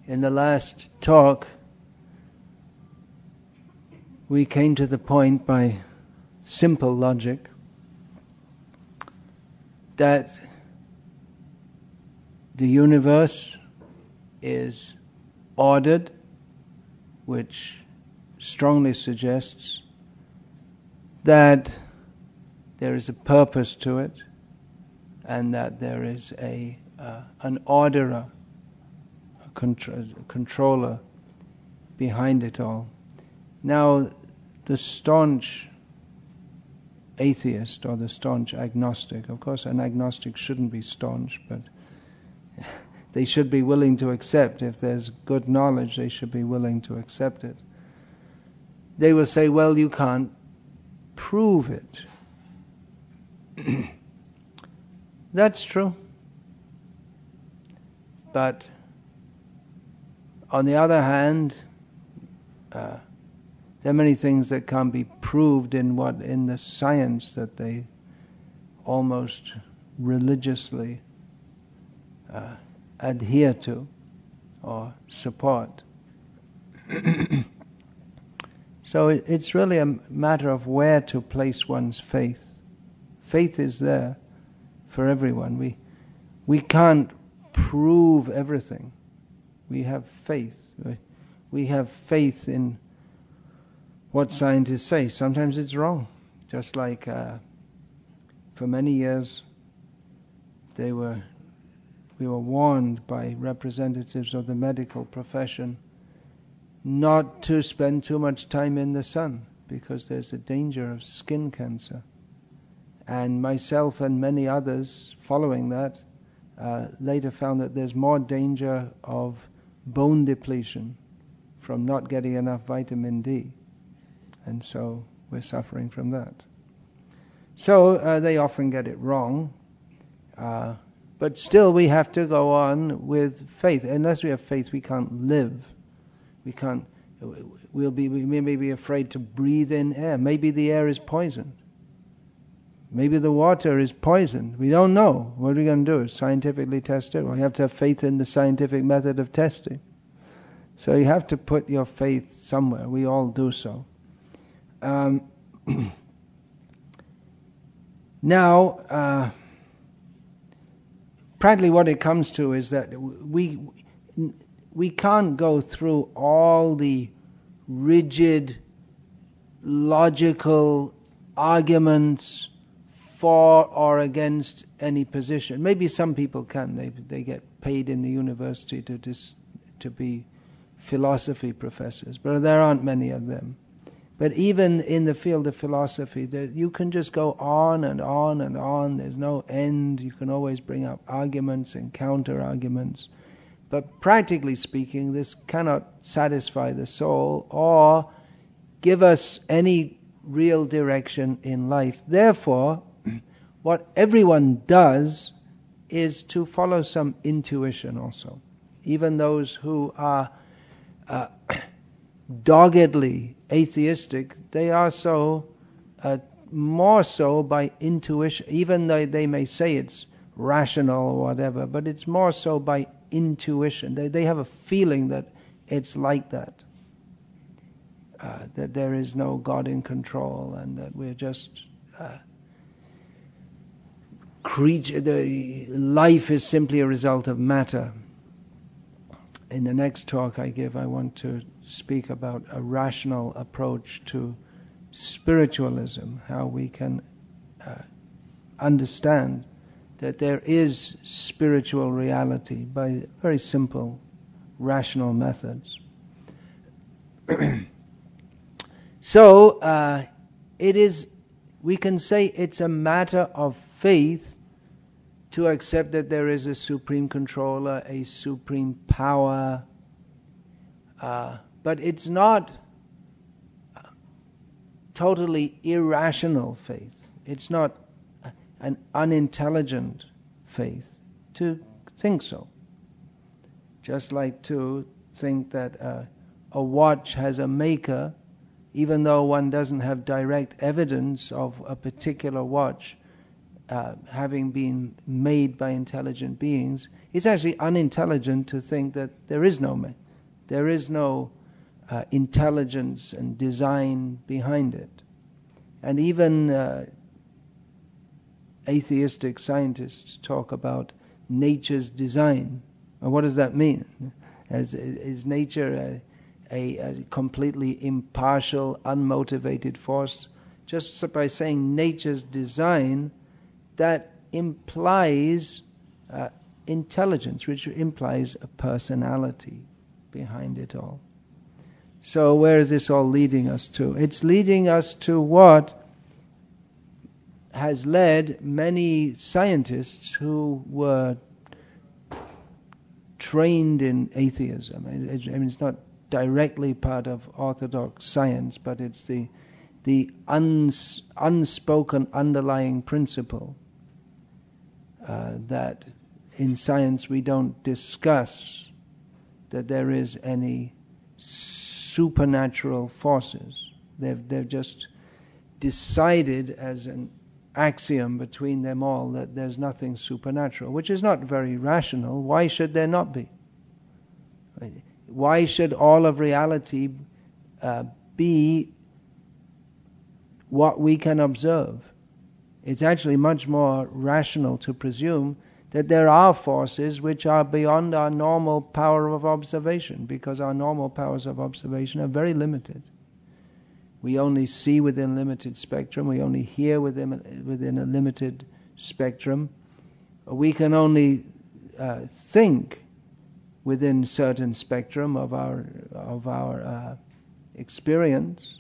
In the last talk, we came to the point by simple logic that the universe is ordered, which strongly suggests that there is a purpose to it, and that there is an orderer, a controller behind it all. Now, the staunch atheist or the staunch agnostic, of course an agnostic shouldn't be staunch, but they should be willing to accept, if there's good knowledge, they should be willing to accept it. They will say, well, you can't prove it. That's true. But on the other hand, there are many things that can't be proved in the science that they almost religiously adhere to or support. So it's really a matter of where to place one's faith. Faith is there for everyone. We can't prove everything. We have faith. We have faith in what scientists say. Sometimes it's wrong. Just like for many years we were warned by representatives of the medical profession not to spend too much time in the sun because there's a danger of skin cancer. And myself and many others following that later found that there's more danger of bone depletion from not getting enough vitamin D. And so we're suffering from that. So they often get it wrong. But still we have to go on with faith. Unless we have faith, we can't live. We may be afraid to breathe in air. Maybe the air is poisoned. Maybe the water is poisoned. We don't know. What are we going to do? Scientifically test it? Well, you have to have faith in the scientific method of testing. So you have to put your faith somewhere. We all do so. Now, practically what it comes to is that we can't go through all the rigid, logical arguments for or against any position. Maybe some people can. They get paid in the university to be philosophy professors, but there aren't many of them. But even in the field of philosophy, you can just go on and on and on. There's no end. You can always bring up arguments and counter-arguments. But practically speaking, this cannot satisfy the soul or give us any real direction in life. Therefore, what everyone does is to follow some intuition also. Even those who are doggedly atheistic, they are so more so by intuition, even though they may say it's rational or whatever, but it's more so by intuition. They have a feeling that it's like that. That there is no God in control and that we're just life is simply a result of matter. In the next talk I give, I want to speak about a rational approach to spiritualism, how we can understand that there is spiritual reality by very simple, rational methods. So, we can say it's a matter of faith to accept that there is a supreme controller, a supreme power, but it's not totally irrational faith. It's not an unintelligent faith to think so. Just like to think that a watch has a maker, even though one doesn't have direct evidence of a particular watch, having been made by intelligent beings, it's actually unintelligent to think that there is no intelligence and design behind it. And even atheistic scientists talk about nature's design. And what does that mean? Is nature a completely impartial, unmotivated force? Just by saying nature's design, that implies intelligence, which implies a personality behind it all. So where is this all leading us to? It's leading us to what has led many scientists who were trained in atheism. It's not directly part of orthodox science, but it's the unspoken underlying principle that in science we don't discuss that there is any supernatural forces. They've just decided as an axiom between them all that there's nothing supernatural, which is not very rational. Why should there not be? Why should all of reality be what we can observe? It's actually much more rational to presume that there are forces which are beyond our normal power of observation, because our normal powers of observation are very limited. We only see within a limited spectrum, we only hear within a limited spectrum. We can only think within certain spectrum of our experience.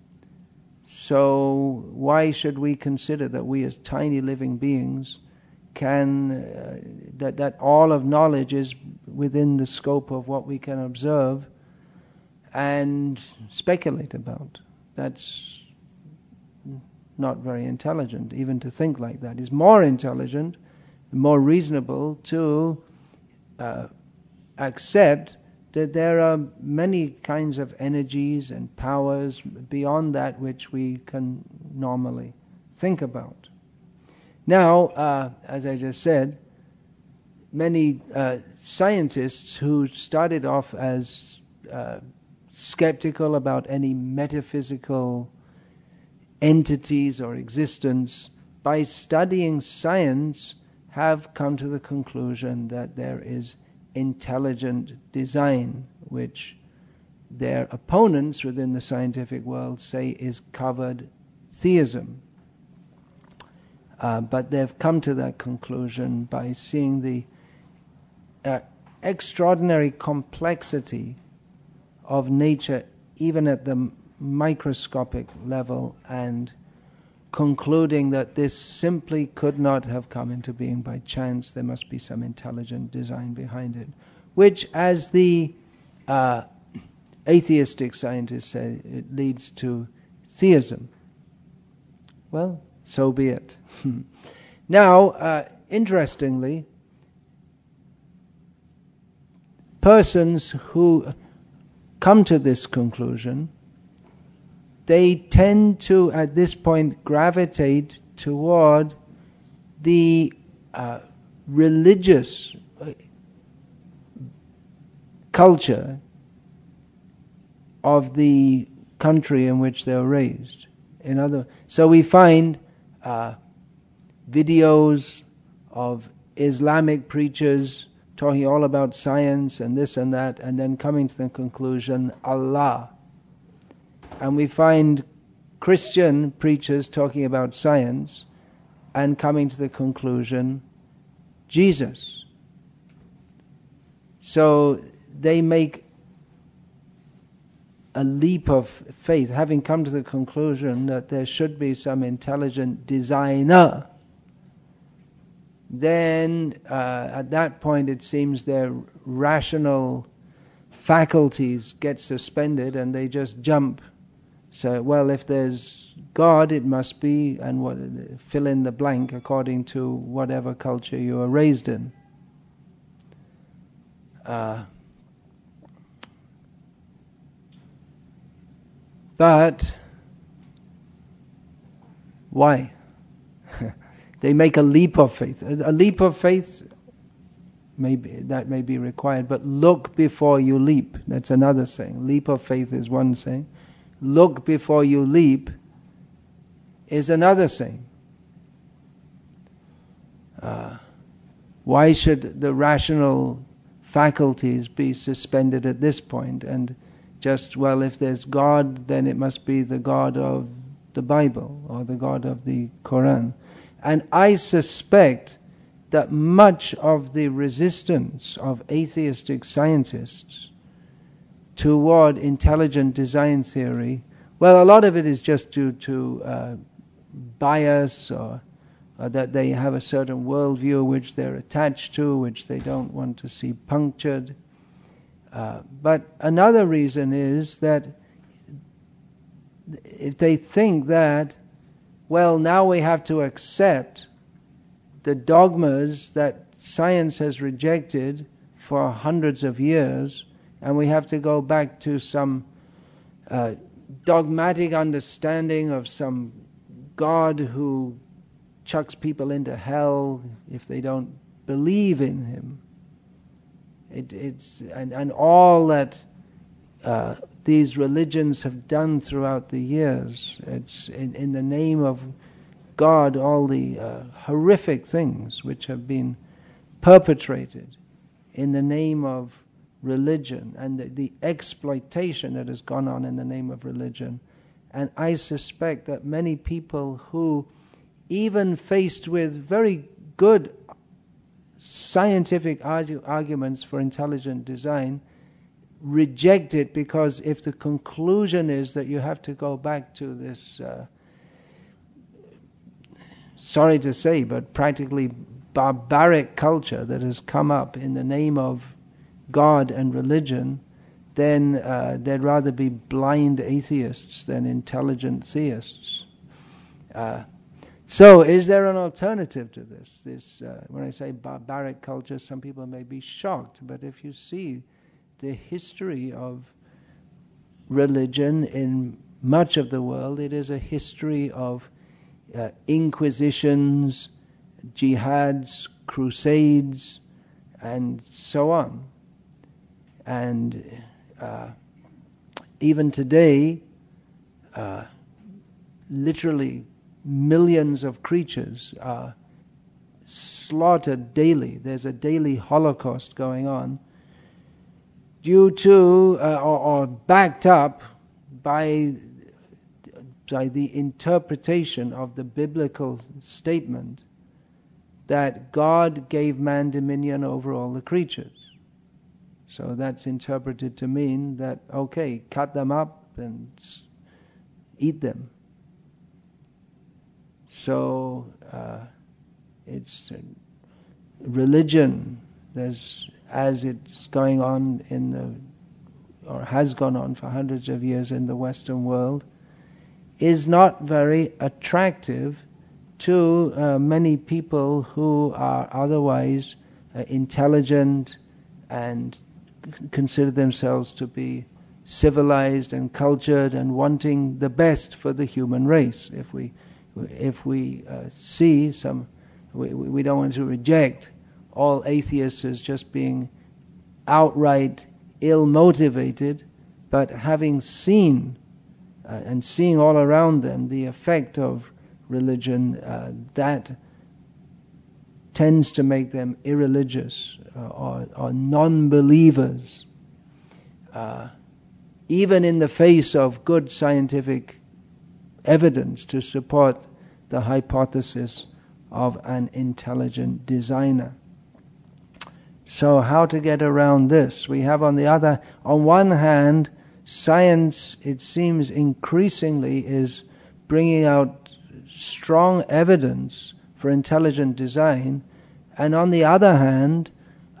So why should we consider that we as tiny living beings can, that all of knowledge is within the scope of what we can observe and speculate about? That's not very intelligent, even to think like that. It's more intelligent, more reasonable to accept that there are many kinds of energies and powers beyond that which we can normally think about. Now, as I just said, many scientists who started off as skeptical about any metaphysical entities or existence, by studying science, have come to the conclusion that there is intelligent design, which their opponents within the scientific world say is covered theism. But they've come to that conclusion by seeing the extraordinary complexity of nature, even at the microscopic level, and concluding that this simply could not have come into being by chance. There must be some intelligent design behind it, which, as the atheistic scientists say, it leads to theism. Well, so be it. Now, interestingly, persons who come to this conclusion, they tend to, at this point, gravitate toward the religious culture of the country in which they were raised. So we find videos of Islamic preachers talking all about science and this and that, and then coming to the conclusion, Allah. And we find Christian preachers talking about science and coming to the conclusion, Jesus. So they make a leap of faith, having come to the conclusion that there should be some intelligent designer. Then at that point it seems their rational faculties get suspended and they just jump. So, well, if there's God, it must be, and fill in the blank according to whatever culture you were raised in. But why? they make a leap of faith. A leap of faith, maybe that may be required, but look before you leap. That's another saying. Leap of faith is one saying. Look before you leap is another saying. Why should the rational faculties be suspended at this point and just, well, if there's God, then it must be the God of the Bible or the God of the Quran? And I suspect that much of the resistance of atheistic scientists toward intelligent design theory, well, a lot of it is just due to bias or that they have a certain worldview which they're attached to, which they don't want to see punctured. But another reason is that if they think that, well, now we have to accept the dogmas that science has rejected for hundreds of years, and we have to go back to some dogmatic understanding of some God who chucks people into hell if they don't believe in Him. And all that these religions have done throughout the years. It's in the name of God, all the horrific things which have been perpetrated in the name of religion and the exploitation that has gone on in the name of religion. And I suspect that many people who, even faced with very good scientific arguments for intelligent design, reject it because if the conclusion is that you have to go back to this, sorry to say, but practically barbaric culture that has come up in the name of God and religion, then they'd rather be blind atheists than intelligent theists. So, is there an alternative to this? When I say barbaric culture, some people may be shocked, but if you see the history of religion in much of the world, it is a history of inquisitions, jihads, crusades, and so on. And even today, literally millions of creatures are slaughtered daily. There's a daily Holocaust going on due to or backed up by the interpretation of the biblical statement that God gave man dominion over all the creatures. So that's interpreted to mean that, okay, cut them up and eat them. So it's religion, as it's going on or has gone on for hundreds of years in the Western world, is not very attractive to many people who are otherwise intelligent and consider themselves to be civilized and cultured and wanting the best for the human race. If we see some, we don't want to reject all atheists as just being outright ill-motivated, but having seen and seeing all around them the effect of religion, that tends to make them irreligious or non-believers, even in the face of good scientific evidence to support the hypothesis of an intelligent designer. So how to get around this? We have on one hand, science, it seems increasingly is bringing out strong evidence for intelligent design, and on the other hand,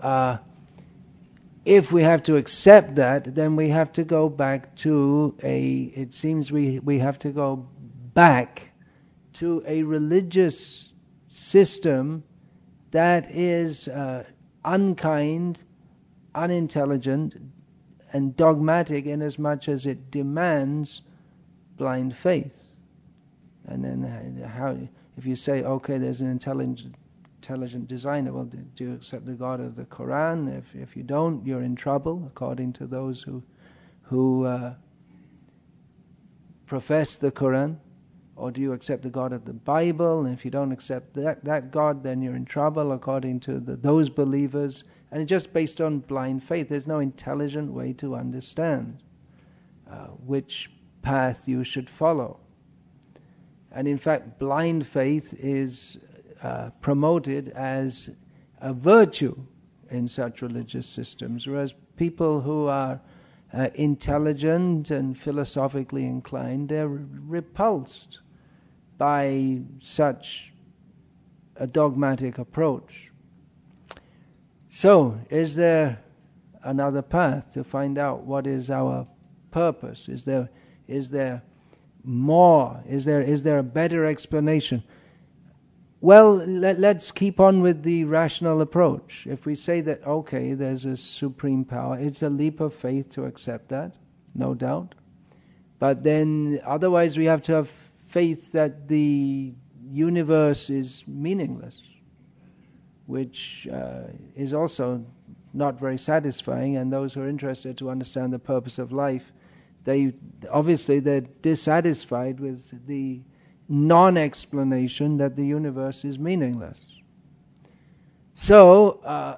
if we have to accept that, then we have to go back to it seems we have to go back to a religious system that is unkind, unintelligent, and dogmatic in as much as it demands blind faith. And then if you say, okay, there's an intelligent designer, well, do you accept the God of the Quran? If you don't, you're in trouble, according to those who profess the Quran. Or do you accept the God of the Bible? And if you don't accept that God, then you're in trouble, according to those believers. And it's just based on blind faith. There's no intelligent way to understand which path you should follow. And in fact, blind faith is promoted as a virtue in such religious systems, whereas people who are intelligent and philosophically inclined, they're repulsed by such a dogmatic approach. So, is there another path to find out what is our purpose? Is there more? Is there a better explanation? Well, let's keep on with the rational approach. If we say that, okay, there's a supreme power, it's a leap of faith to accept that, no doubt. But then otherwise we have to have faith that the universe is meaningless, which is also not very satisfying. And those who are interested to understand the purpose of life, they're dissatisfied with the non-explanation that the universe is meaningless. So,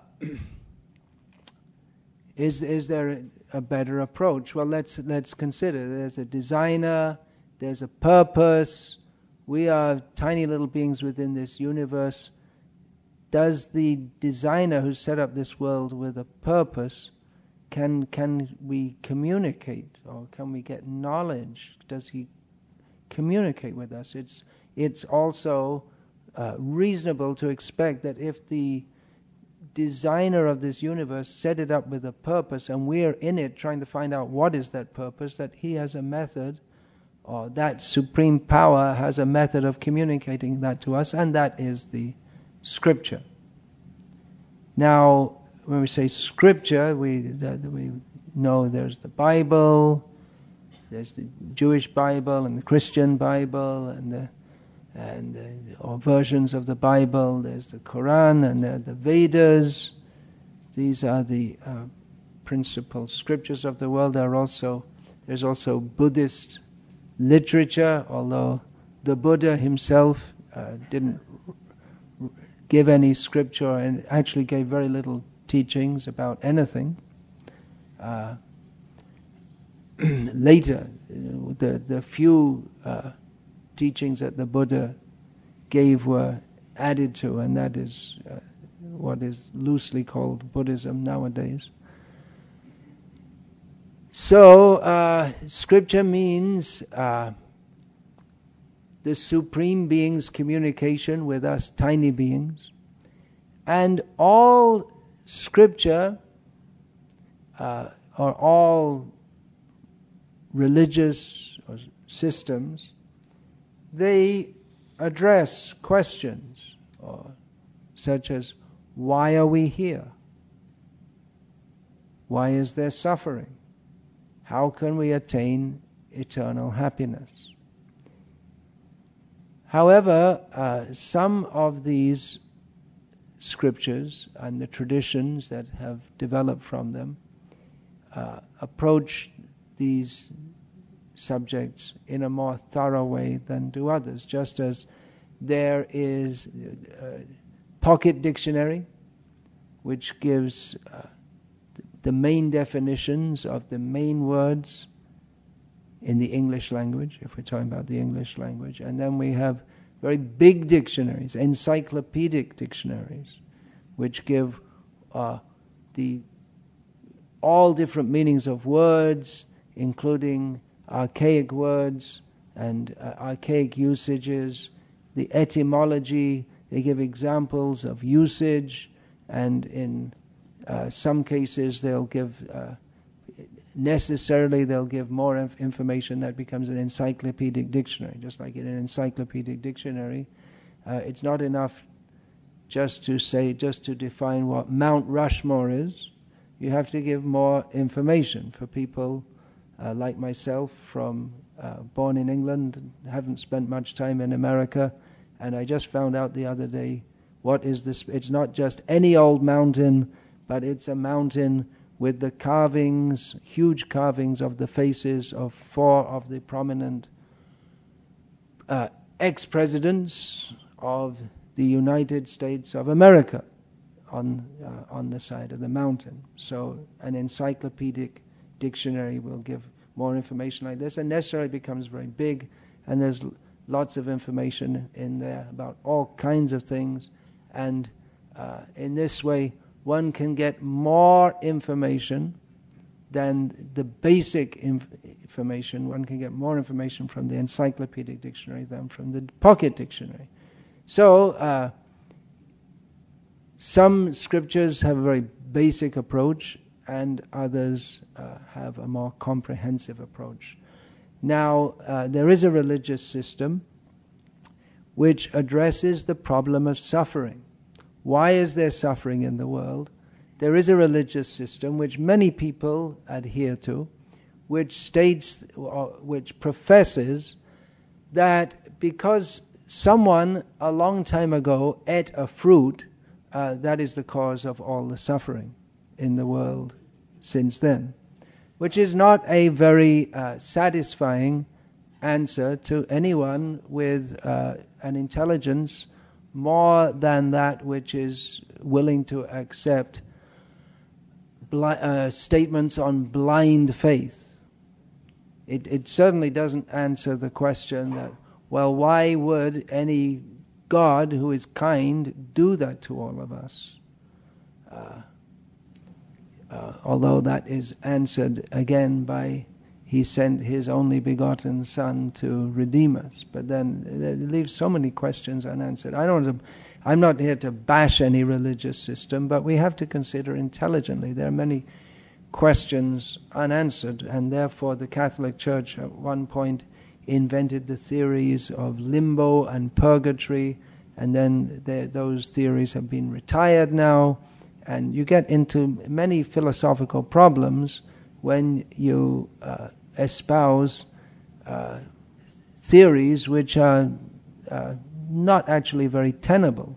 is there a better approach? Well, let's consider. There's a designer, there's a purpose. We are tiny little beings within this universe. Does the designer who set up this world with a purpose, can we communicate, or can we get knowledge? Does he communicate with us? It's also reasonable to expect that if the designer of this universe set it up with a purpose, and we're in it trying to find out what is that purpose, that he has a method, or that supreme power has a method of communicating that to us, and that is the Scripture. Now, when we say Scripture, we know there's the Bible, there's the Jewish Bible and the Christian Bible or versions of the Bible. There's the Quran and the Vedas. These are the principal scriptures of the world. There's also Buddhist literature, although the Buddha himself didn't give any scripture and actually gave very little teachings about anything. Later, the few teachings that the Buddha gave were added to, and that is what is loosely called Buddhism nowadays. So, Scripture means the Supreme Being's communication with us tiny beings, and all Scripture, or all religious systems, they address questions such as, why are we here? Why is there suffering? How can we attain eternal happiness? However, some of these scriptures and the traditions that have developed from them approach these subjects in a more thorough way than do others. Just as there is a pocket dictionary, which gives the main definitions of the main words in the English language, if we're talking about the English language. And then we have very big dictionaries, encyclopedic dictionaries, which give all different meanings of words, including archaic words and archaic usages, the etymology. They give examples of usage, and in some cases they'll give more information that becomes an encyclopedic dictionary. Just like in an encyclopedic dictionary, it's not enough just to define what Mount Rushmore is. You have to give more information for people like myself, born in England, haven't spent much time in America, And I just found out the other day, what is this? It's not just any old mountain, but it's a mountain with the carvings, huge carvings of the faces of 4 of the prominent ex-presidents of the United States of America on the side of the mountain. So an encyclopedic dictionary will give more information like this, and necessarily becomes very big, and there's lots of information in there about all kinds of things, and in this way one can get more information than the basic information. One can get more information from the encyclopedic dictionary than from the pocket dictionary. So some scriptures have a very basic approach, and others have a more comprehensive approach. Now, there is a religious system which addresses the problem of suffering. Why is there suffering in the world? There is a religious system which many people adhere to, which states, which professes that because someone a long time ago ate a fruit, that is the cause of all the suffering in the world since then, which is not a very satisfying answer to anyone with an intelligence more than that which is willing to accept statements on blind faith. It certainly doesn't answer the question that, well, why would any God who is kind do that to all of us? Although that is answered again by He sent His only begotten Son to redeem us. But then it leaves so many questions unanswered. I'm not here to bash any religious system, but we have to consider intelligently. There are many questions unanswered, and therefore the Catholic Church at one point invented the theories of limbo and purgatory, and then those theories have been retired now, and you get into many philosophical problems when you espouse theories which are not actually very tenable.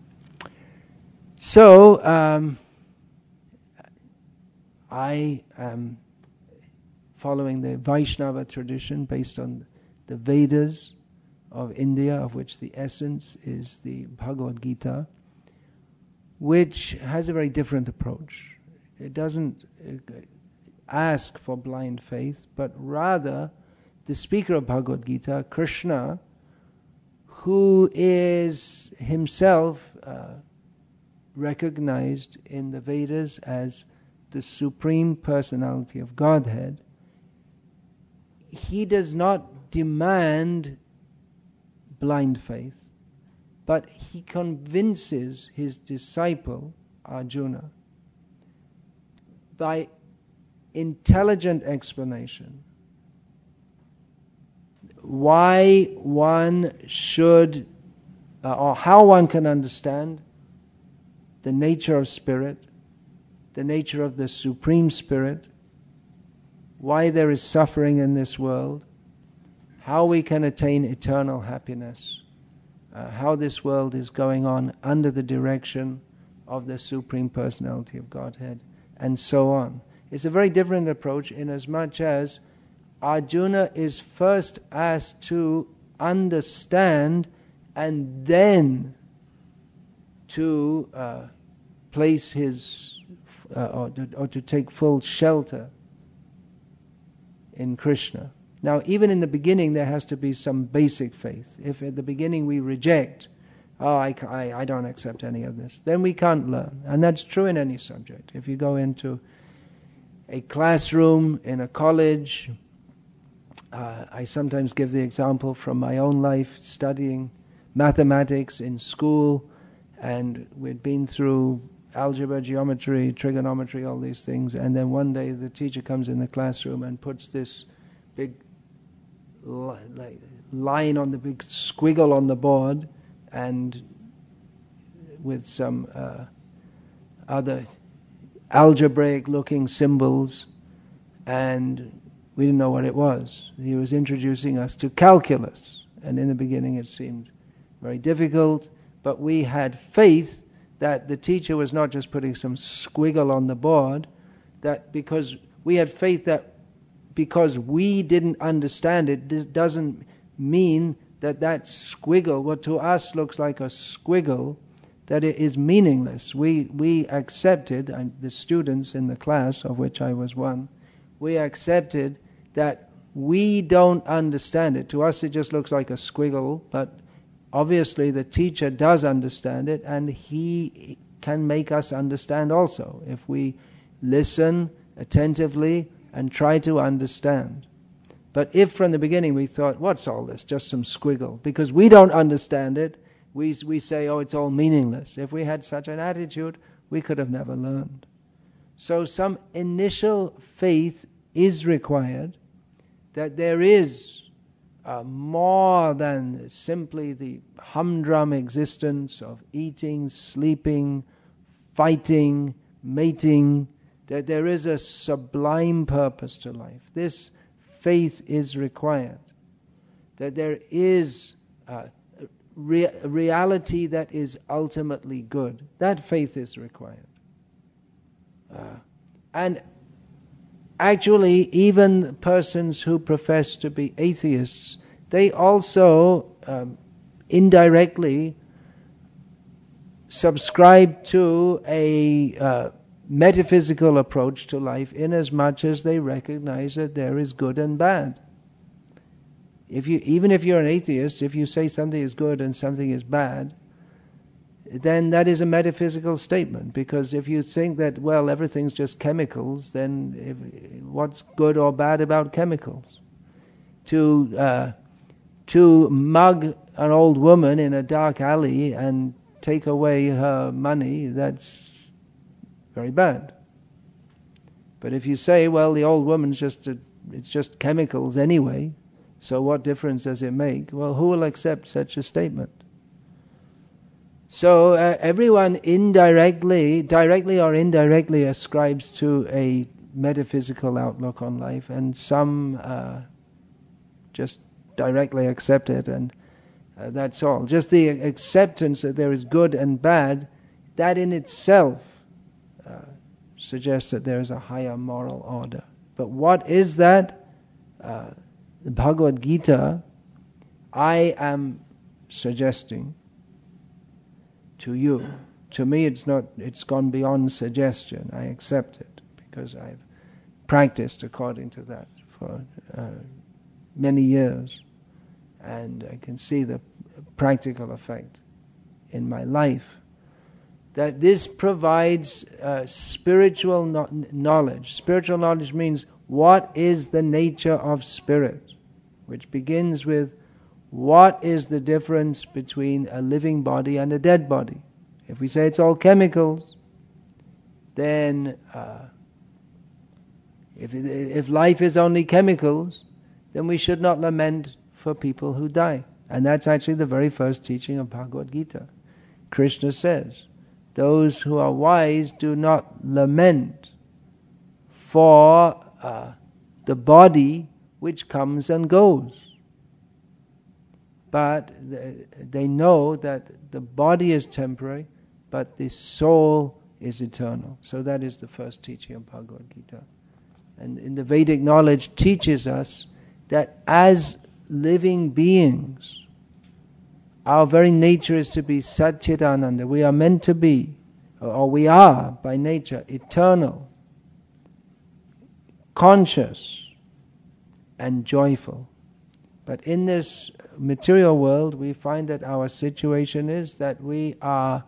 So I am following the Vaishnava tradition based on the Vedas of India, of which the essence is the Bhagavad Gita, which has a very different approach. It doesn't ask for blind faith, but rather the speaker of Bhagavad Gita, Krishna, who is himself recognized in the Vedas as the Supreme Personality of Godhead, he does not demand blind faith, but he convinces his disciple, Arjuna, by intelligent explanation, why one should, or how one can understand the nature of spirit, the nature of the Supreme Spirit, why there is suffering in this world, how we can attain eternal happiness, how this world is going on under the direction of the Supreme Personality of Godhead, and so on. It's a very different approach inasmuch as Arjuna is first asked to understand and then to place his, or to take full shelter in Krishna. Now, even in the beginning, there has to be some basic faith. If at the beginning we reject, I don't accept any of this, then we can't learn. And that's true in any subject. If you go into a classroom in a college, I sometimes give the example from my own life, studying mathematics in school, and we'd been through algebra, geometry, trigonometry, all these things, and then one day the teacher comes in the classroom and puts this big line on the big squiggle on the board, and with some other algebraic looking symbols, and we didn't know what it was. He was introducing us to calculus, and in the beginning it seemed very difficult, but we had faith that the teacher was not just putting some squiggle on the board, that because we had faith that because we didn't understand it doesn't mean that that squiggle, what to us looks like a squiggle, that it is meaningless. We accepted, the students in the class, of which I was one, we accepted that we don't understand it. To us it just looks like a squiggle, but obviously the teacher does understand it, and he can make us understand also if we listen attentively and try to understand. But if from the beginning we thought, what's all this, just some squiggle, because we don't understand it, we say, oh, it's all meaningless. If we had such an attitude, we could have never learned. So some initial faith is required, that there is more than simply the humdrum existence of eating, sleeping, fighting, mating, that there is a sublime purpose to life. This faith is required. That there is a reality that is ultimately good. That faith is required. And actually, even persons who profess to be atheists, they also indirectly subscribe to a metaphysical approach to life, inasmuch as they recognize that there is good and bad. Even if you're an atheist, if you say something is good and something is bad, then that is a metaphysical statement. Because if you think that, well, everything's just chemicals, then what's good or bad about chemicals? To mug an old woman in a dark alley and take away her money, that's very bad. But if you say, well, the old woman's it's just chemicals anyway, so what difference does it make? Well, who will accept such a statement? So everyone directly or indirectly ascribes to a metaphysical outlook on life, and some just directly accept it, and that's all. Just the acceptance that there is good and bad, that in itself suggests that there is a higher moral order. But what is that? The Bhagavad Gita, I am suggesting to you. To me it's gone beyond suggestion. I accept it because I've practiced according to that for many years, and I can see the practical effect in my life. That this provides spiritual knowledge. Spiritual knowledge means what is the nature of spirit, which begins with what is the difference between a living body and a dead body. If we say it's all chemicals, then if life is only chemicals, then we should not lament for people who die. And that's actually the very first teaching of Bhagavad Gita. Krishna says, those who are wise do not lament for the body which comes and goes. But they know that the body is temporary, but the soul is eternal. So that is the first teaching of Bhagavad Gita. And in the Vedic knowledge teaches us that as living beings, our very nature is to be Satchidananda. We are meant to be, or we are by nature, eternal, conscious, and joyful. But in this material world, we find that our situation is that we are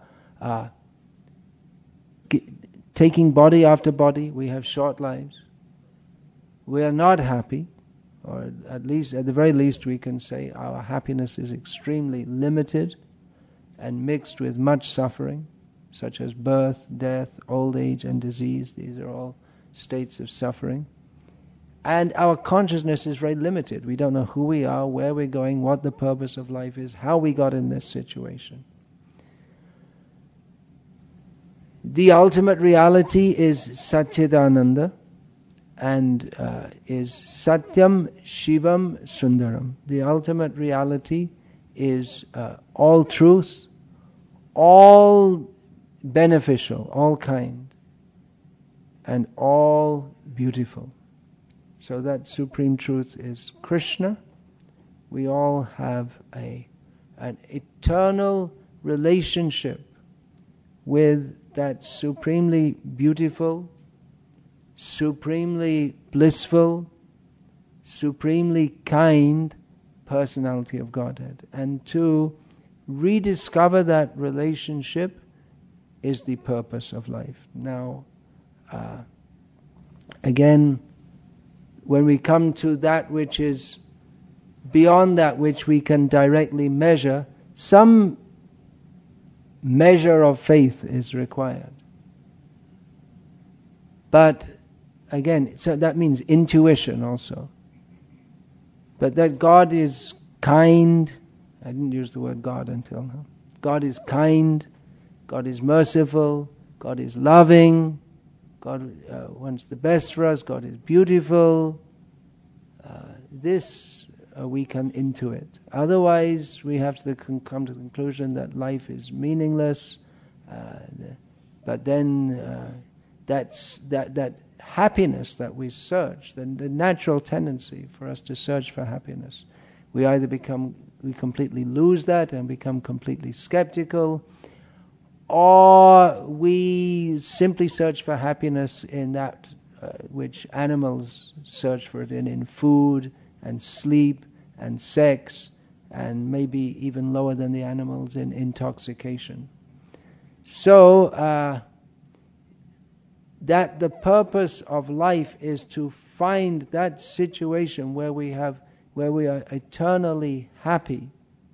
taking body after body. We have short lives. We are not happy, or at the very least we can say our happiness is extremely limited and mixed with much suffering, such as birth, death, old age and disease. These are all states of suffering. And our consciousness is very limited. We don't know who we are, where we're going, what the purpose of life is, how we got in this situation. The ultimate reality is Satchidananda, and is Satyam Shivam Sundaram. The ultimate reality is all truth, all beneficial, all kind, and all beautiful. So that Supreme Truth is Krishna. We all have an eternal relationship with that supremely beautiful, supremely blissful, supremely kind personality of Godhead. And to rediscover that relationship is the purpose of life. Now, again, when we come to that which is beyond that which we can directly measure, some measure of faith is required. But again, so that means intuition also. But that God is kind, I didn't use the word God until now. God is kind, God is merciful, God is loving, God wants the best for us, God is beautiful. This we can intuit. Otherwise, we have to come to the conclusion that life is meaningless. But then that happiness that we search, the natural tendency for us to search for happiness, we completely lose that and become completely skeptical, or we simply search for happiness in that which animals search for it in food and sleep and sex, and maybe even lower than the animals in intoxication. So that the purpose of life is to find that situation where we are eternally happy.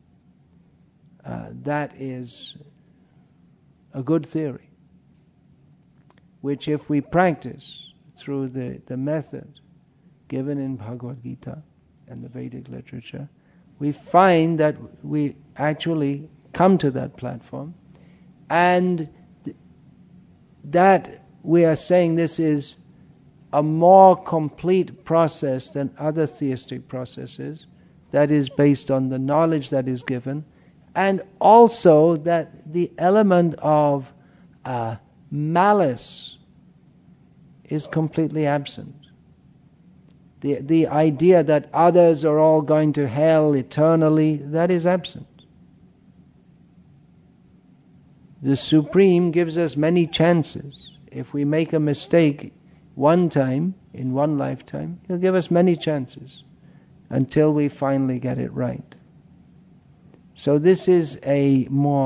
That is a good theory, which if we practice through the method given in Bhagavad Gita and the Vedic literature, we find that we actually come to that platform, and that we are saying this is a more complete process than other theistic processes, that is based on the knowledge that is given, and also that the element of malice is completely absent. The idea that others are all going to hell eternally, that is absent. The Supreme gives us many chances. If we make a mistake one time, in one lifetime, He'll give us many chances until we finally get it right. So this is a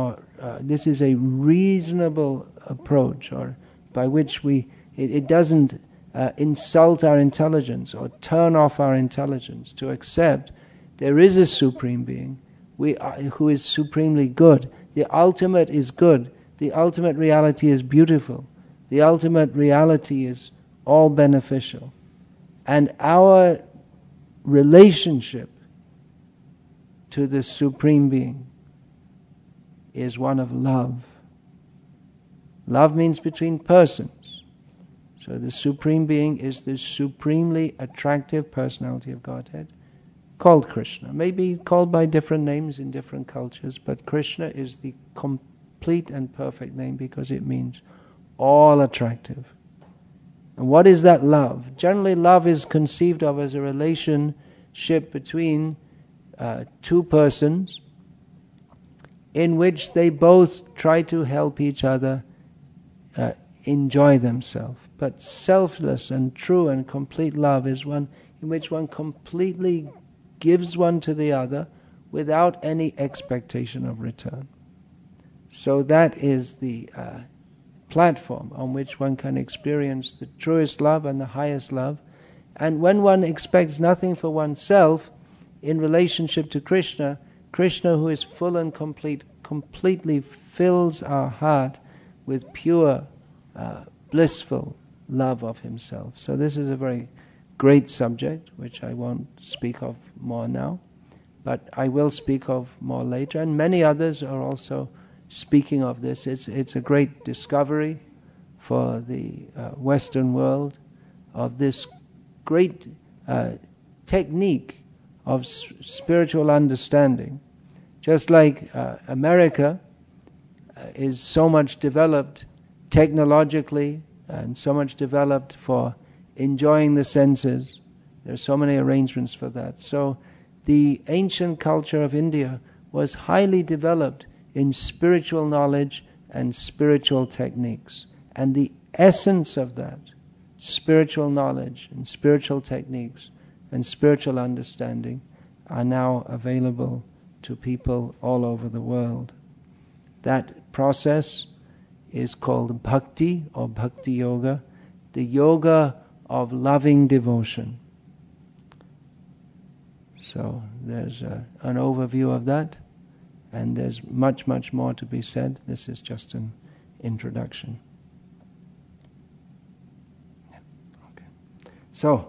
reasonable approach, or by which it doesn't insult our intelligence or turn off our intelligence to accept there is a Supreme Being who is supremely good. The ultimate is good. The ultimate reality is beautiful. The ultimate reality is all beneficial. And our relationship to the Supreme Being is one of love. Love means between persons. So the Supreme Being is the supremely attractive personality of Godhead, called Krishna. Maybe called by different names in different cultures, but Krishna is the complete and perfect name because it means all attractive. And what is that love? Generally, love is conceived of as a relationship between two persons in which they both try to help each other enjoy themselves. But selfless and true and complete love is one in which one completely gives one to the other without any expectation of return. So that is the platform on which one can experience the truest love and the highest love. And when one expects nothing for oneself in relationship to Krishna, Krishna, who is full and complete, completely fills our heart with pure, blissful love of Himself. So this is a very great subject, which I won't speak of more now, but I will speak of more later. And many others are also speaking of this. It's a great discovery for the Western world of this great technique of spiritual understanding, Just like America is so much developed technologically and so much developed for enjoying the senses. There are so many arrangements for that. So the ancient culture of India was highly developed in spiritual knowledge and spiritual techniques. And the essence of that, spiritual knowledge and spiritual techniques and spiritual understanding, are now available to people all over the world. That process is called bhakti or bhakti yoga, the yoga of loving devotion. So there's an overview of that, and there's much, much more to be said. This is just an introduction. Yeah. Okay. So,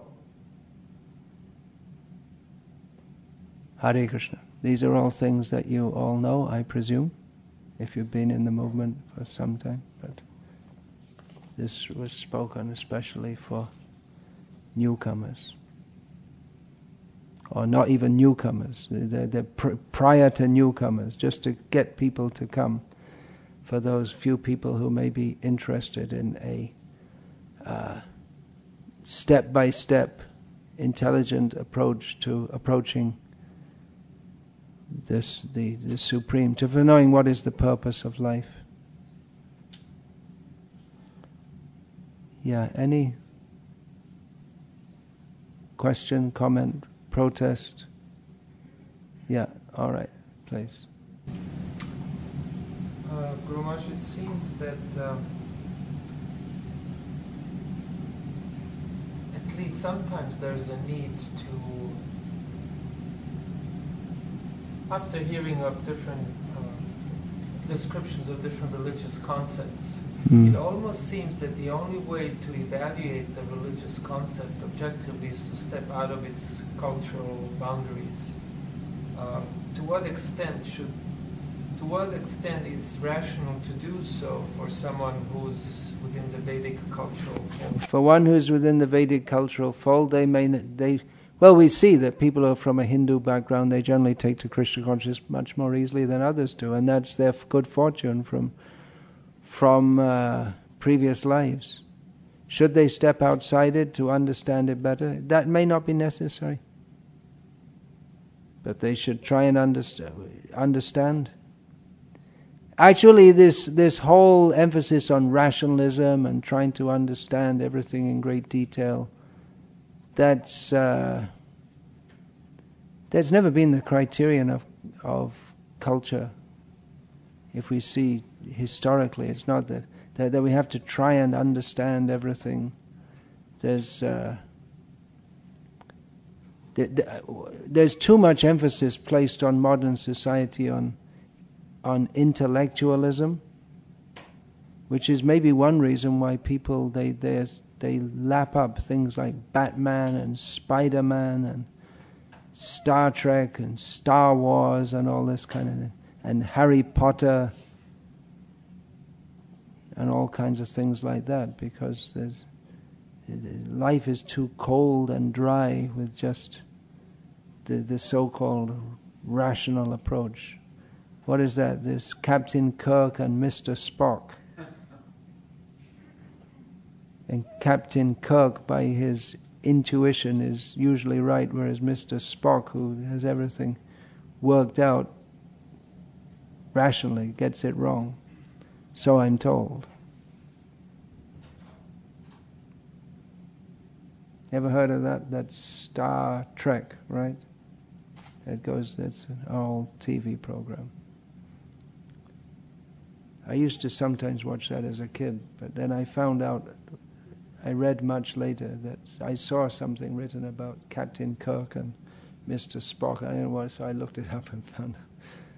Hare Krishna. These are all things that you all know, I presume, if you've been in the movement for some time. But this was spoken especially for newcomers. Or not even newcomers, they're prior to newcomers, just to get people to come, for those few people who may be interested in a step-by-step, intelligent approach to approaching the Supreme, to knowing what is the purpose of life. Yeah, any question, comment, protest? Yeah, all right, please. Guru Maharaj, it seems that at least sometimes there's a need to, after hearing of different descriptions of different religious concepts, it almost seems that the only way to evaluate the religious concept objectively is to step out of its cultural boundaries. To what extent is rational to do so for someone who's within the Vedic cultural fold? For one who's within the Vedic cultural fold, well, we see that people who are from a Hindu background, they generally take to Krishna consciousness much more easily than others do, and that's their good fortune from previous lives. Should they step outside it to understand it better? That may not be necessary. But they should try and understand. Actually, this whole emphasis on rationalism and trying to understand everything in great detail, that's never been the criterion of culture. If we see historically, it's not that we have to try and understand everything. There's too much emphasis placed on modern society on intellectualism, which is maybe one reason why people they lap up things like Batman and Spider-Man and Star Trek and Star Wars and all this kind of thing, and Harry Potter and all kinds of things like that, because life is too cold and dry with just the so-called rational approach. What is that? This Captain Kirk and Mr. Spock. And Captain Kirk, by his intuition, is usually right, whereas Mr. Spock, who has everything worked out rationally, gets it wrong. So I'm told. Ever heard of that? That's Star Trek, right? That's an old TV program. I used to sometimes watch that as a kid, but then I found out, I read much later, that I saw something written about Captain Kirk and Mr. Spock. I didn't know what, so I looked it up and found out.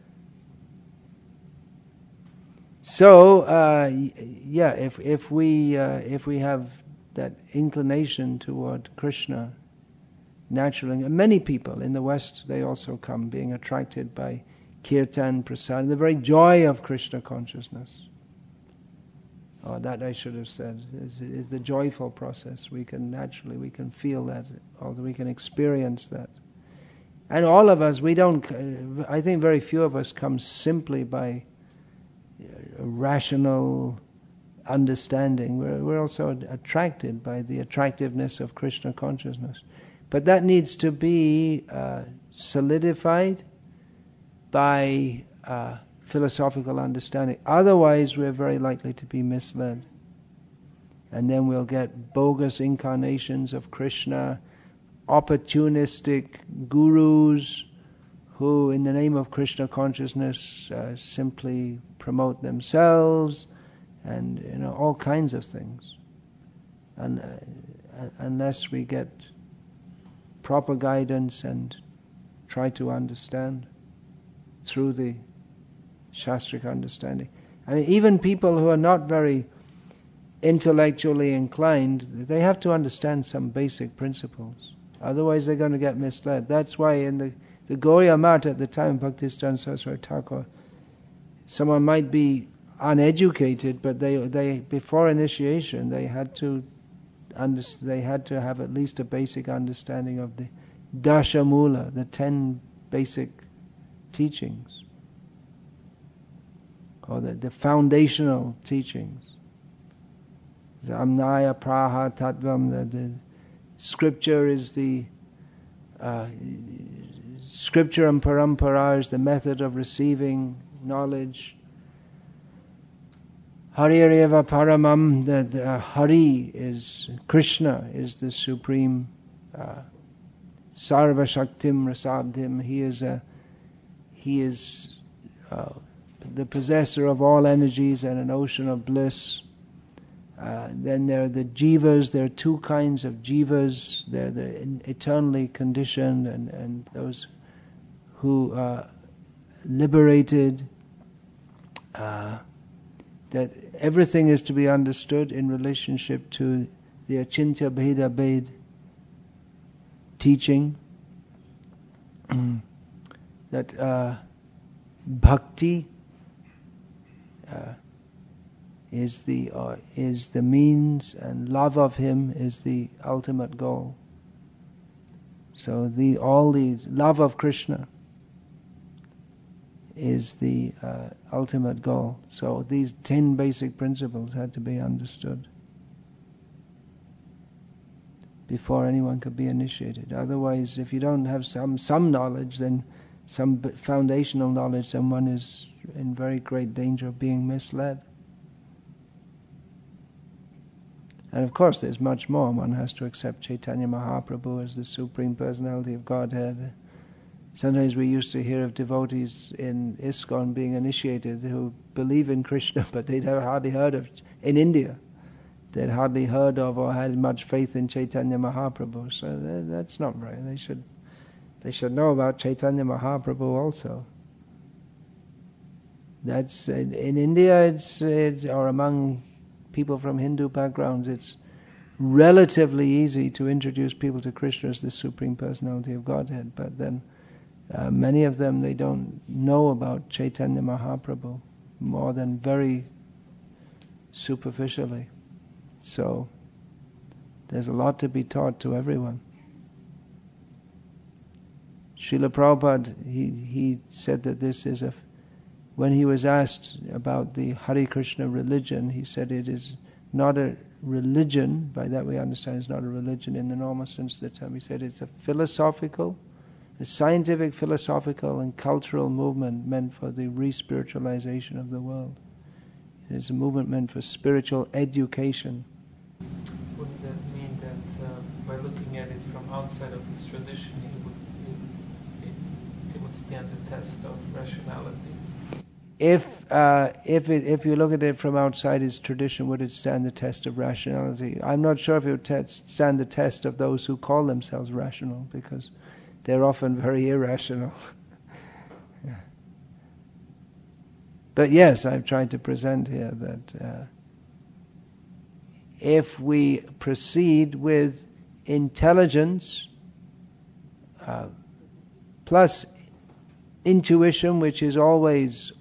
So, if we have that inclination toward Krishna, naturally, and many people in the West, they also come being attracted by kirtan, prasad, the very joy of Krishna consciousness. Oh, that I should have said, is the joyful process. We can feel that, although we can experience that. And all of us, we don't, I think very few of us come simply by rational understanding. We're also attracted by the attractiveness of Krishna consciousness. But that needs to be solidified by philosophical understanding. Otherwise, we're very likely to be misled. And then we'll get bogus incarnations of Krishna, opportunistic gurus who, in the name of Krishna consciousness, simply promote themselves, and all kinds of things. And unless we get proper guidance and try to understand through the Shastric understanding. I mean, even people who are not very intellectually inclined, they have to understand some basic principles. Otherwise they're going to get misled. That's why in the Gauriya Math at the time of Bhaktisiddhanta Saraswati Thakur, someone might be uneducated, but they before initiation they had to have at least a basic understanding of the Dashamula, the 10 basic teachings, or the foundational teachings. The Amnaya Praha Tattvam, the scripture is the scripture and parampara is the method of receiving knowledge. Harireva Paramam, the Hari is Krishna, is the supreme Sarva Shaktim Rasabdim. He is the possessor of all energies and an ocean of bliss. Then there are the jivas. There are two kinds of jivas. They're the eternally conditioned and those who are liberated. That everything is to be understood in relationship to the Achintya Bheda Bhed teaching. That bhakti is the means, and love of Him is the ultimate goal. So all these love of Krishna is the ultimate goal. So these 10 basic principles had to be understood before anyone could be initiated. Otherwise, if you don't have some knowledge, then some foundational knowledge, then one is in very great danger of being misled. And of course there's much more. One has to accept Chaitanya Mahaprabhu as the Supreme Personality of Godhead. Sometimes we used to hear of devotees in ISKCON being initiated who believe in Krishna, but they'd hardly heard of, in India, they'd hardly heard of or had much faith in Chaitanya Mahaprabhu. So that's not right. They should know about Chaitanya Mahaprabhu also. That's in India. It's or among people from Hindu backgrounds, it's relatively easy to introduce people to Krishna as the Supreme Personality of Godhead. But then many of them, they don't know about Chaitanya Mahaprabhu more than very superficially. So there's a lot to be taught to everyone. Srila Prabhupada, he said that this is when he was asked about the Hare Krishna religion, he said it is not a religion. By that we understand it's not a religion in the normal sense of the term. He said it's a scientific, philosophical and cultural movement meant for the re-spiritualization of the world. It is a movement meant for spiritual education. Wouldn't that mean that by looking at it from outside of its tradition, it would stand the test of rationality? If you look at it from outside its tradition, would it stand the test of rationality? I'm not sure if it would stand the test of those who call themselves rational, because they're often very irrational. Yeah. But yes, I've tried to present here that if we proceed with intelligence plus intuition, which is always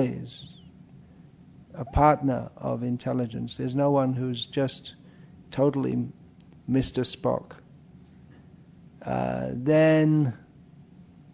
a partner of intelligence. There's no one who's just totally Mr. Spock. Then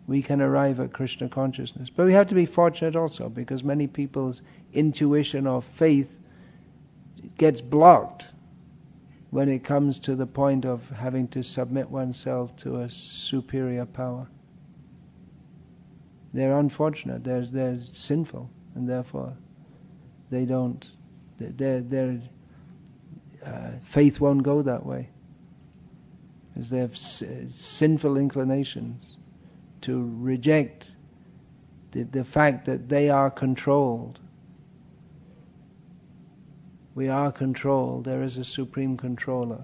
we can arrive at Krishna consciousness. But we have to be fortunate also, because many people's intuition or faith gets blocked when it comes to the point of having to submit oneself to a superior power. They're unfortunate, they're sinful, and therefore they don't, their faith won't go that way, because they have sinful inclinations to reject the fact that they are controlled. We are controlled. There is a supreme controller.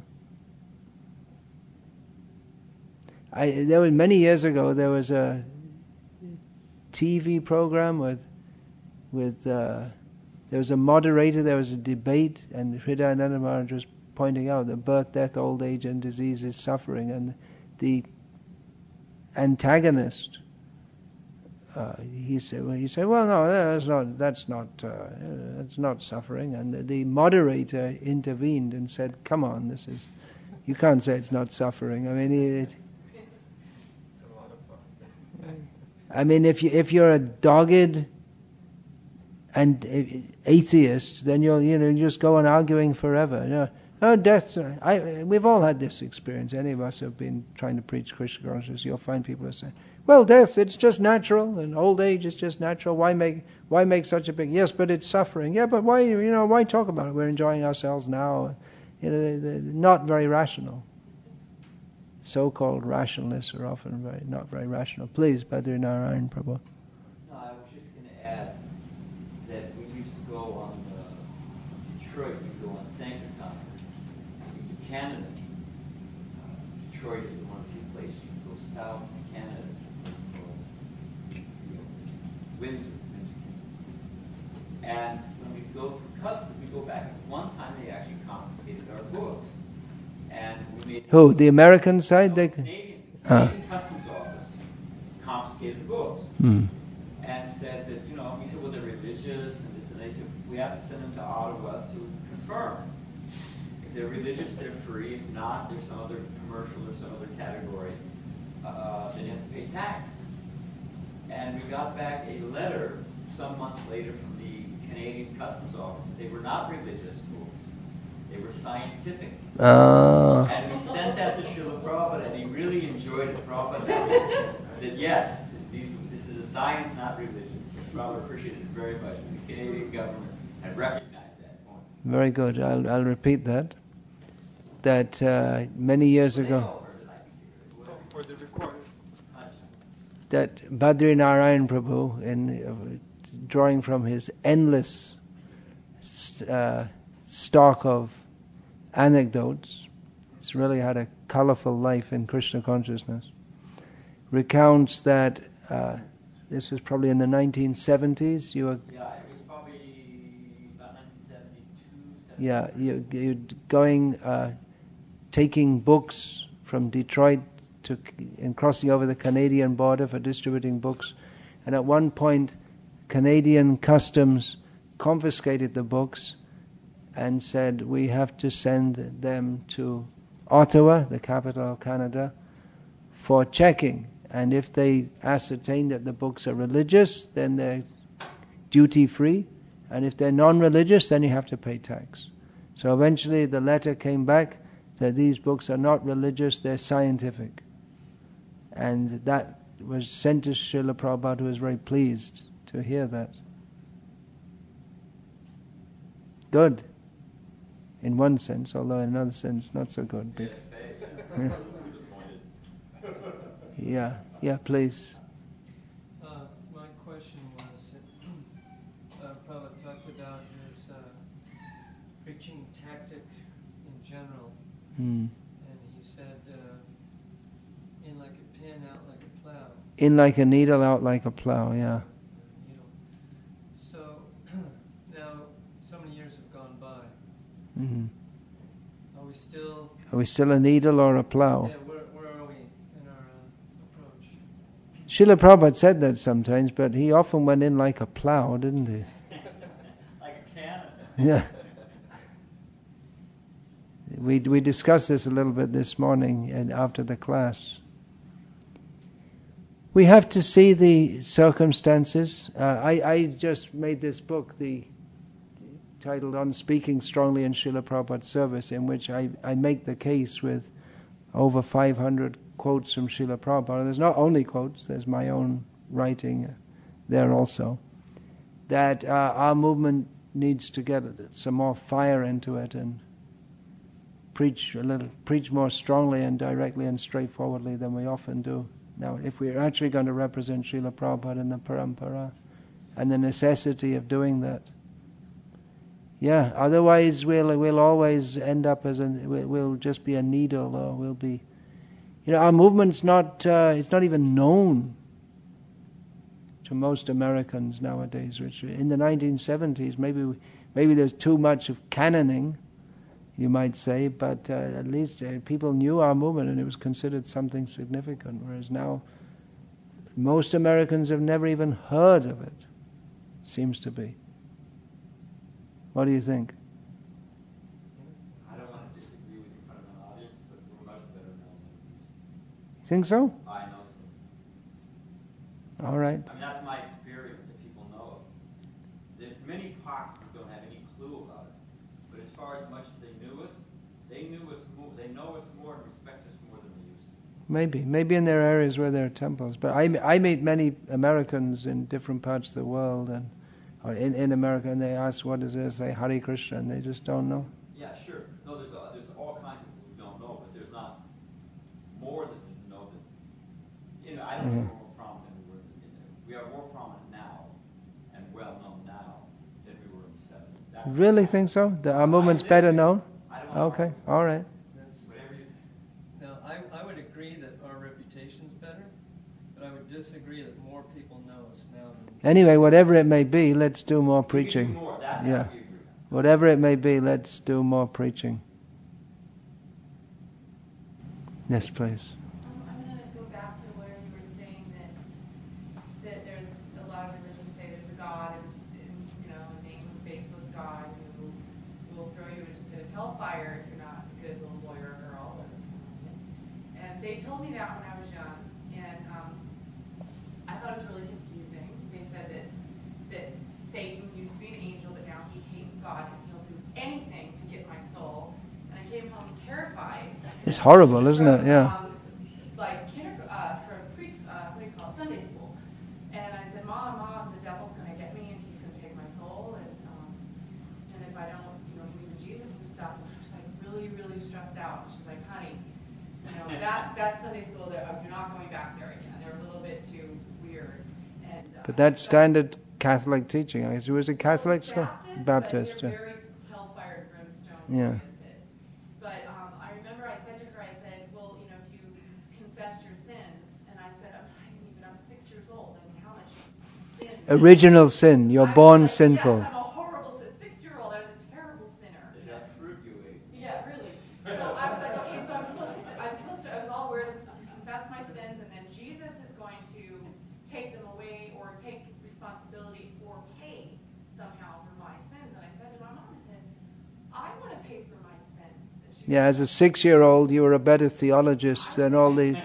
There was many years ago. There was a TV program there was a moderator. There was a debate, and Hridayananda Maharaj was pointing out that birth, death, old age, and disease is suffering, and the antagonist, he said, well, no, that's not suffering. And the moderator intervened and said, come on, you can't say it's not suffering. I mean, it's a lot of fun. I mean, if you're a dogged and atheist, then you'll just go on arguing forever. Oh, death. We've all had this experience. Any of us have been trying to preach Krishna consciousness. You'll find people who say, well, death, it's just natural, and old age is just natural. Why make such a big... Yes, but it's suffering. Yeah, but why talk about it? We're enjoying ourselves now. They're not very rational. So-called rationalists are often not very rational. Please, Badrinarayan Prabhu. No, I was just going to add that we used to go on Detroit, we'd go on Sankirtan in Canada. Detroit is one of the few places you can go south in Canada. Windsor. And when we go through customs, we go back. One time they actually confiscated our books. And we made... Who? The American side? The Canadian Customs Office confiscated the books. And said that, we said, well, they're religious and this and they said, we have to send them to Ottawa to confirm. If they're religious, they're free. If not, there's some other commercial or some other category. Then you have to pay tax. And we got back a letter some months later from the Canadian Customs Office. They were not religious books. They were scientific. And we sent that to Srila Prabhupada, and he really enjoyed it. Prabhupada that yes, this is a science, not religion. So Prabhupada appreciated it very much. The Canadian government had recognized that point. Very good. I'll repeat that. That many years ago... For the recording. That Badrinarayan Prabhu, in drawing from his endless stock of anecdotes, he's really had a colorful life in Krishna consciousness, recounts that this was probably in the 1970s. Yeah, it was probably about 1972. Yeah, you're going, taking books from Detroit and crossing over the Canadian border for distributing books. And at one point, Canadian customs confiscated the books and said, we have to send them to Ottawa, the capital of Canada, for checking. And if they ascertain that the books are religious, then they're duty-free. And if they're non-religious, then you have to pay tax. So eventually the letter came back that these books are not religious, they're scientific. And that was sent to Srila Prabhupada, who was very pleased to hear that. Good, in one sense, although in another sense not so good. Yeah, please. My question was, Prabhupada talked about his preaching tactic in general, and he said, in like a pin, out like a plow. In like a needle, out like a plow, yeah. So, now, so many years have gone by. Mm-hmm. Are we still a needle or a plow? Yeah, where are we in our approach? Srila Prabhupada said that sometimes, but he often went in like a plow, didn't he? Like a cannon. Yeah. We discussed this a little bit this morning and after the class. We have to see the circumstances. I just made this book, titled On Speaking Strongly in Srila Prabhupada's Service, in which I make the case with over 500 quotes from Srila Prabhupada. There's not only quotes, there's my own writing there also, that our movement needs to get some more fire into it and preach more strongly and directly and straightforwardly than we often do. Now, if we're actually going to represent Srila Prabhupada in the Parampara, and the necessity of doing that, yeah. Otherwise, we'll always end up we'll just be a needle, or we'll be, our movement's not. It's not even known to most Americans nowadays. Which in the 1970s, maybe there's too much of cannoning, you might say, but at least people knew our movement and it was considered something significant. Whereas now, most Americans have never even heard of it. Seems to be. What do you think? I don't want to disagree with you in front of an audience, but we're much better known than we used to. Think so? I know so. All right. I mean, that's my experience that people know. There's many pockets that don't have any clue about us. But as far as much as they know us more and respect us more than they used to. Maybe in their areas where there are temples. But I meet many Americans in different parts of the world, or in America, and they ask, what is this? They say Hare Krishna, and they just don't know. Yeah, sure. No, there's all kinds of people who don't know, but there's not more that know that. I don't think we're more prominent than we were. We are more prominent now and well known now than we were in the 70s. Really think so? Our movement's better known? I don't know. Okay, all right. Whatever you think. Now, I would agree that our reputation's better, but I would disagree that more people know us now than... Anyway, whatever it may be, let's do more preaching. We can do more. That Yeah. we agree on. Whatever it may be, let's do more preaching. Yes, please. I'm going to go back to where you were saying that there's a lot of religions say there's a God, and a nameless, faceless God who will throw you into the pit of hellfire if you're not a good little boy or girl. And they told me that when I was young, and I thought it was really confusing. They said that Satan used to be an angel, but now he hates God and he'll do anything to get my soul. And I came home terrified. It's horrible, isn't it? Yeah. From Sunday school. And I said, Mom, the devil's going to get me and he's going to take my soul. And if I don't, believe in Jesus and stuff. And I was like really, really stressed out. And she's like, honey, that Sunday school, you're not going back there again. They're a little bit too weird. But that's standard Catholic teaching. It was a Catholic school? Baptist. Baptist. But they're very hellfire and brimstone Yeah. oriented. But I remember I said to her, if you confessed your sins, and I said, I was 6 years old. I mean, how much sin? Original sin. You're born sinful. Yes, I'm a horrible sin. 6-year-old, I was a terrible sinner. Is that fruit you ate? Yeah, really. So I was like, okay, so I was all weird. I'm supposed to confess my sins, and then Jesus is going to take them away or take responsibility or pay somehow for my sins. And I said to my mom, I want to pay for my sins. And she Yeah, as a 6-year-old, you were a better theologist than all the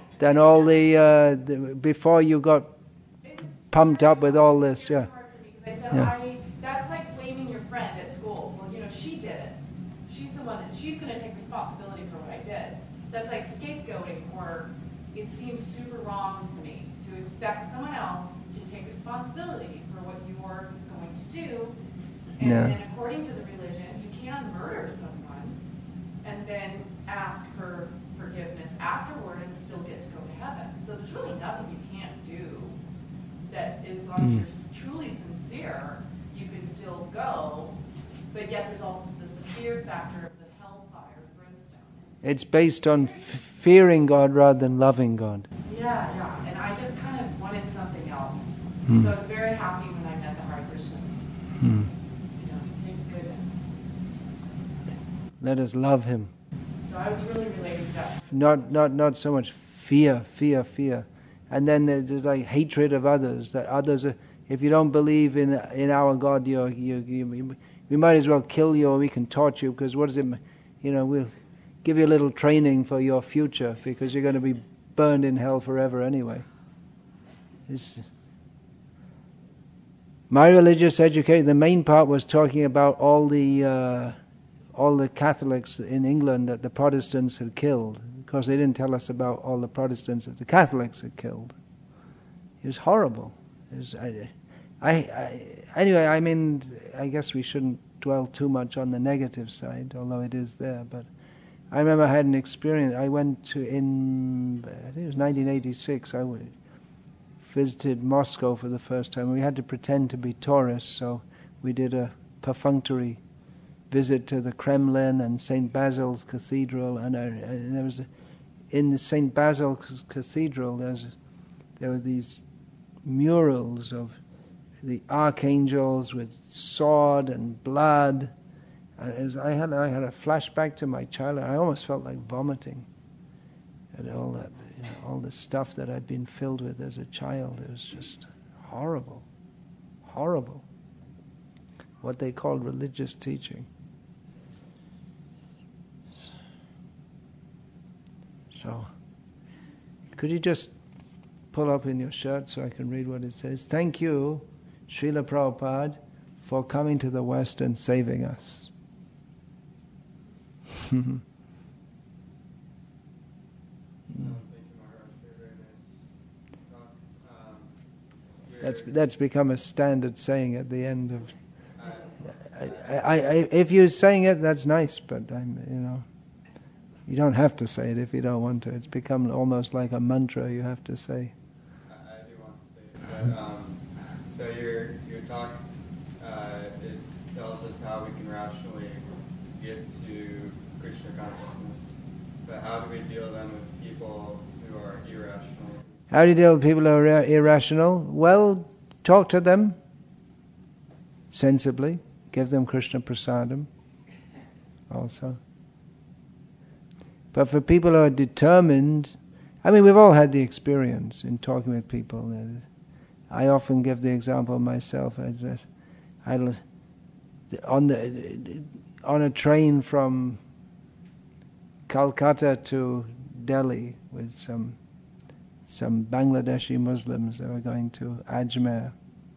before you got pumped up with all this. Yeah. Because I said, Yeah. that's like blaming your friend at school. Well, she did it. She's the one she's going to take responsibility for what I did. That's like scapegoating, or it seems super wrong to me to expect someone else to take responsibility for what you're going to do. And then according to the religion, you can murder someone and then ask for forgiveness afterward and still get to go to heaven. So there's really nothing you can't do that, as long as you're truly sincere, you can still go. But yet there's also the fear factor of the hellfire, brimstone. It's based on fearing God rather than loving God. Yeah. And I just kind of wanted something else. So I was very happy when I met the Hare Krishnas. Thank goodness. Let us love Him. So I was really related to that. Not so much fear. And then there's like hatred of others. That others are, if you don't believe in our God, we might as well kill you, or we can torture you, because what does it? We'll give you a little training for your future, because you're going to be burned in hell forever anyway. My religious education, the main part was talking about all the Catholics in England that the Protestants had killed. Of course, they didn't tell us about all the Protestants that the Catholics had killed. It was horrible. Anyway, I mean, I guess we shouldn't dwell too much on the negative side, although it is there. But I remember I had an experience. I went to, I think it was 1986, visited Moscow for the first time. We had to pretend to be tourists, so we did a perfunctory visit to the Kremlin and St. Basil's Cathedral, and there was in the St. Basil's Cathedral there were these murals of the archangels with sword and blood. And I had a flashback to my childhood. I almost felt like vomiting at all that. All the stuff that I'd been filled with as a child. It was just horrible. Horrible. What they called religious teaching. So, could you just pull up in your shirt so I can read what it says? Thank you, Srila Prabhupada, for coming to the West and saving us. That's become a standard saying at the end of. If you're saying it, that's nice, but you don't have to say it if you don't want to. It's become almost like a mantra you have to say. I do want to say it, but so your talk it tells us how we can rationally get to Krishna consciousness, but how do we deal then with people who are irrational? How do you deal with people who are irrational? Well, talk to them sensibly. Give them Krishna Prasadam also. But for people who are determined, I mean, we've all had the experience in talking with people. I often give the example myself as that on a train from Calcutta to Delhi with some Bangladeshi Muslims that were going to Ajmer.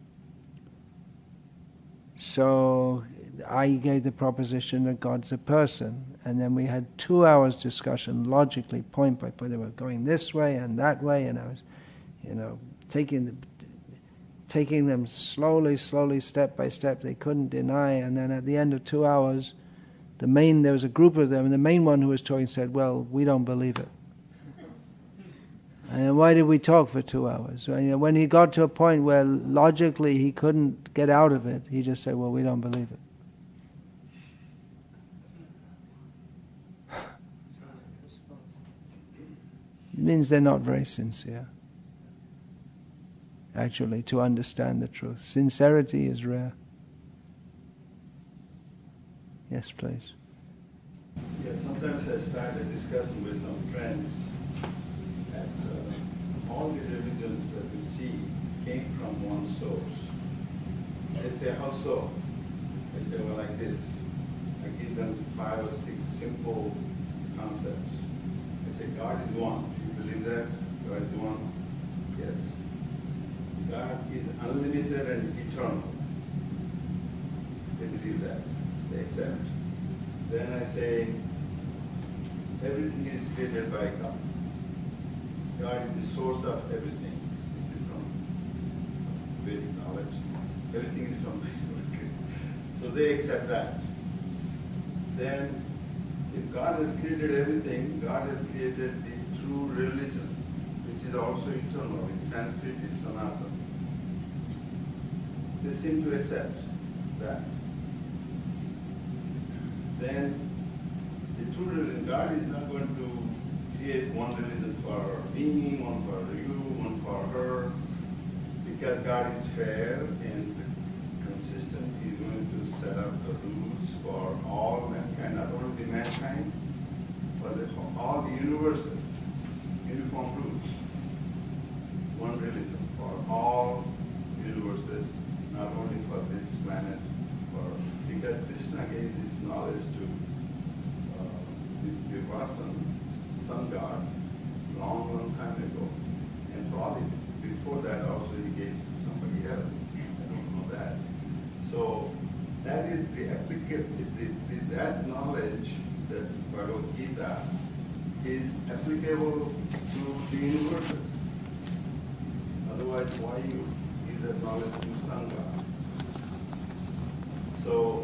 So I gave the proposition that God's a person, and then we had 2 hours discussion, logically, point by point. They were going this way and that way, and I was, taking them slowly, step by step. They couldn't deny, and then at the end of 2 hours, there was a group of them, and the main one who was talking said, "Well, we don't believe it." And why did we talk for 2 hours? When he got to a point where logically he couldn't get out of it, he just said, "Well, we don't believe it." It means they're not very sincere, actually, to understand the truth. Sincerity is rare. Yes, please. Yeah, sometimes I start a discussion with some friends that all the religions that we see came from one source. They say, how so? They say, well, like this. I give them 5 or 6 simple concepts. They say, God is one. Do you believe that? God is one? Yes. God is unlimited and eternal. They believe that. They accept. Then I say, everything is created by God. God is the source of everything. This is from Vedic knowledge. Everything is from Vedic. So they accept that. Then, if God has created everything, God has created the true religion, which is also eternal. In Sanskrit, it's Sanatana. They seem to accept that. Then, the true religion, God is not going to create one religion for me, one for you, one for her, because God is fair and consistent. He's going to set up the rules for all mankind, not only the mankind, but all the universes, uniform rules. One religion for all universes, not only for this planet, because Krishna gave this knowledge to Durvasan, sun god, long time ago, and probably before that also. applicable to the universes. Otherwise, why you is acknowledging Sangha? So,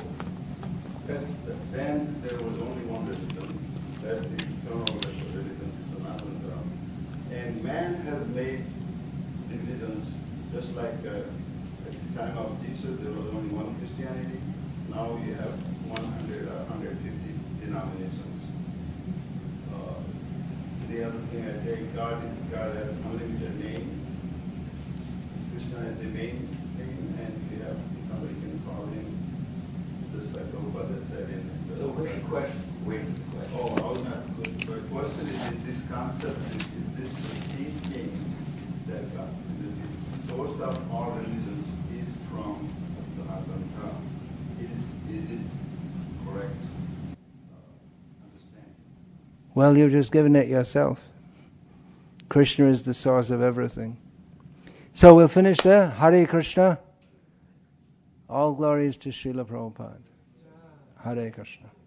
then there was only one religion, that's the eternal religion, Sanatana Dharma. And man has made divisions, just like at the time of Jesus, there was only one Christianity. Now you have 100 or 150 denominations. The other thing I say, God has unlimited name. Krishna is the main name, and we have somebody can call him, just like Prabhupada said in the. So what's your question? Wait for the question. Oh, I was not good. The question is this concept, is this teaching that God, the source of all religions is from Sanatana Dharma. Is it correct understanding? Well, you're just giving it yourself. Krishna is the source of everything. So we'll finish there. Hare Krishna. All glories to Srila Prabhupada. Hare Krishna.